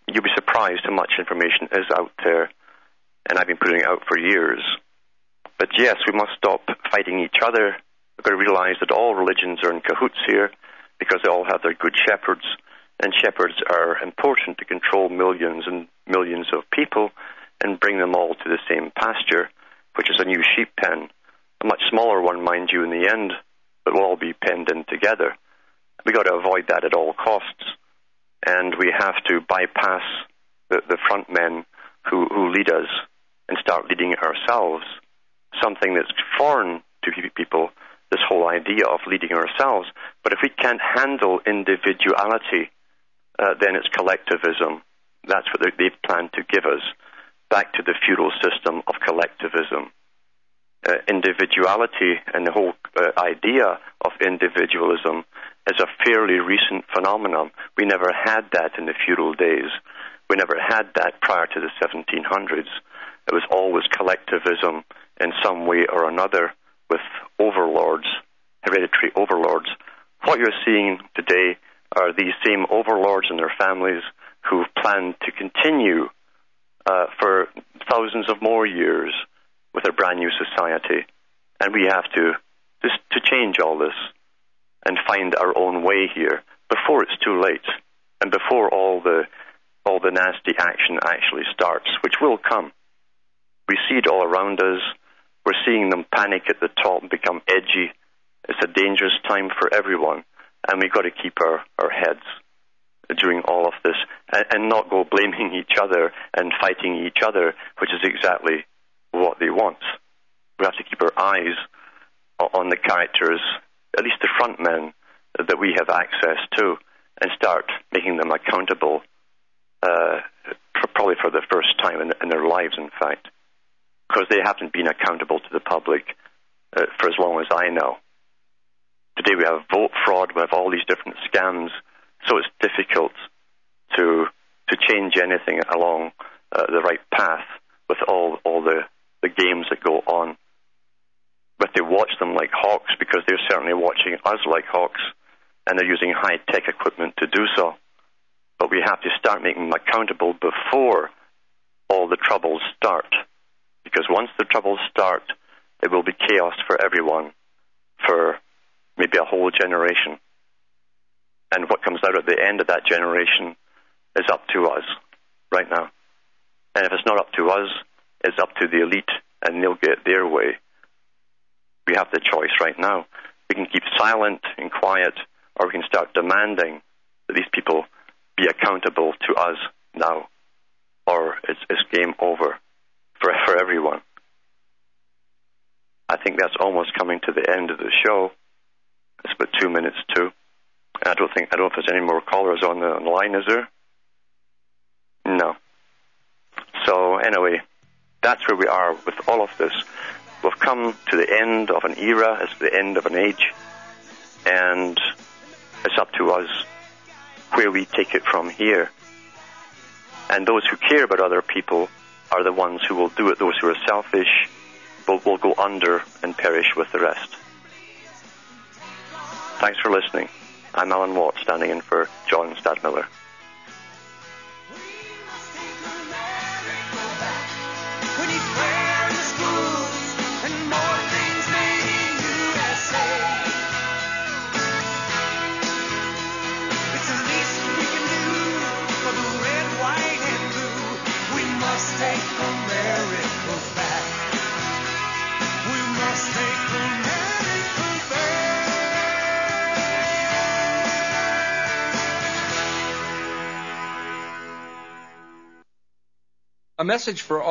You'll be surprised how much information is out there, and I've been putting it out for years. But yes, we must stop fighting each other. We've got to realize that all religions are in cahoots here because they all have their good shepherds, and shepherds are important to control millions and millions of people and bring them all to the same pasture, which is a new sheep pen. A much smaller one, mind you, in the end, but we'll all be penned in together. We've got to avoid that at all costs, and we have to bypass the front men who lead us and start leading ourselves, something that's foreign to people, this whole idea of leading ourselves. But if we can't handle individuality, then it's collectivism. That's what they plan to give us, back to the feudal system of collectivism. Individuality and the whole idea of individualism is a fairly recent phenomenon. We never had that in the feudal days. We never had that prior to the 1700s. It was always collectivism in some way or another with overlords, hereditary overlords. What you're seeing today are these same overlords and their families who plan to continue for thousands of more years with a brand new society. And we have to change all this and find our own way here before it's too late and before all the nasty action actually starts, which will come. We see it all around us. We're seeing them panic at the top and become edgy. It's a dangerous time for everyone, and we've got to keep our heads during all of this and not go blaming each other and fighting each other, which is exactly what they want. We have to keep our eyes on the characters, at least the front men, that we have access to, and start making them accountable, probably for the first time in their lives, in fact, because they haven't been accountable to the public for as long as I know. Today we have vote fraud, we have all these different scams, so it's difficult to change anything along the right path with all the games that go on. But they watch them like hawks because they're certainly watching us like hawks, and they're using high-tech equipment to do so. But we have to start making them accountable before all the troubles start. Because once the troubles start, there will be chaos for everyone for maybe a whole generation. And what comes out at the end of that generation is up to us right now. And if it's not up to us, it's up to the elite, and they'll get their way. We have the choice right now. We can keep silent and quiet, or we can start demanding that these people be accountable to us now, or it's game over for everyone. I think that's almost coming to the end of the show. It's about 2 minutes to. I don't know if there's any more callers on the line, is there? No. So anyway, that's where we are with all of this. We've come to the end of an era, it's the end of an age, and it's up to us where we take it from here. And those who care about other people are the ones who will do it. Those who are selfish will go under and perish with the rest. Thanks for listening. I'm Alan Watt, standing in for John Stadtmiller. A message for all